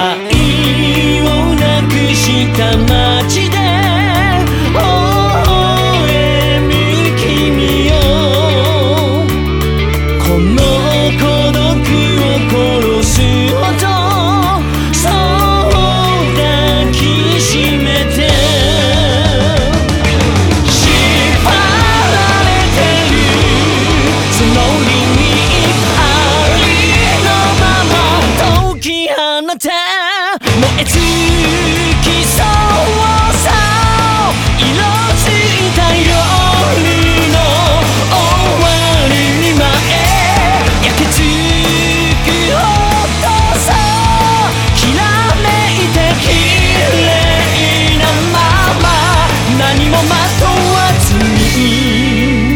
愛をなくした街で微笑む君よ、この孤独を殺すほどそう抱きしめて縛られてるそのリミありのまま解き放て燃え尽きそうさ色づいた夜の終わる前焼けつく音さきらめいて綺麗なまま何もまとわずに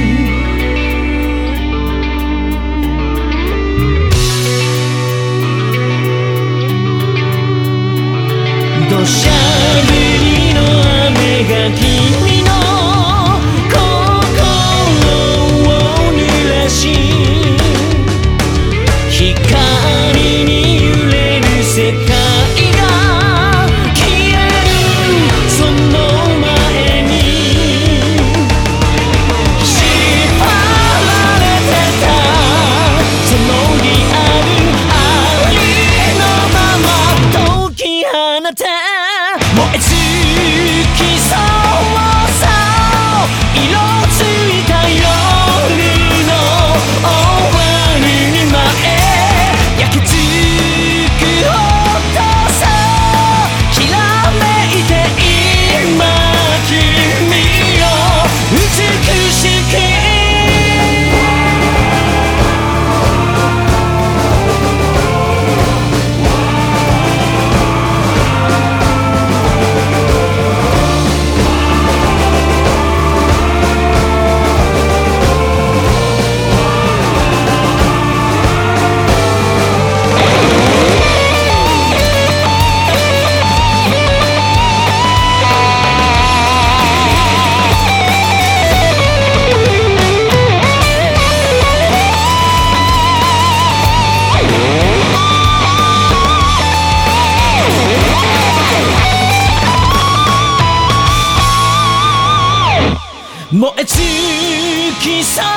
土砂降りの雨が君の心を濡らし光に揺れる世界が消えるその前に縛られてたそのリアルありのまま解き放て燃え尽きそうさ色づいた夜の終わる前焼けつく音さきらめいて今君を美しく燃え尽きそう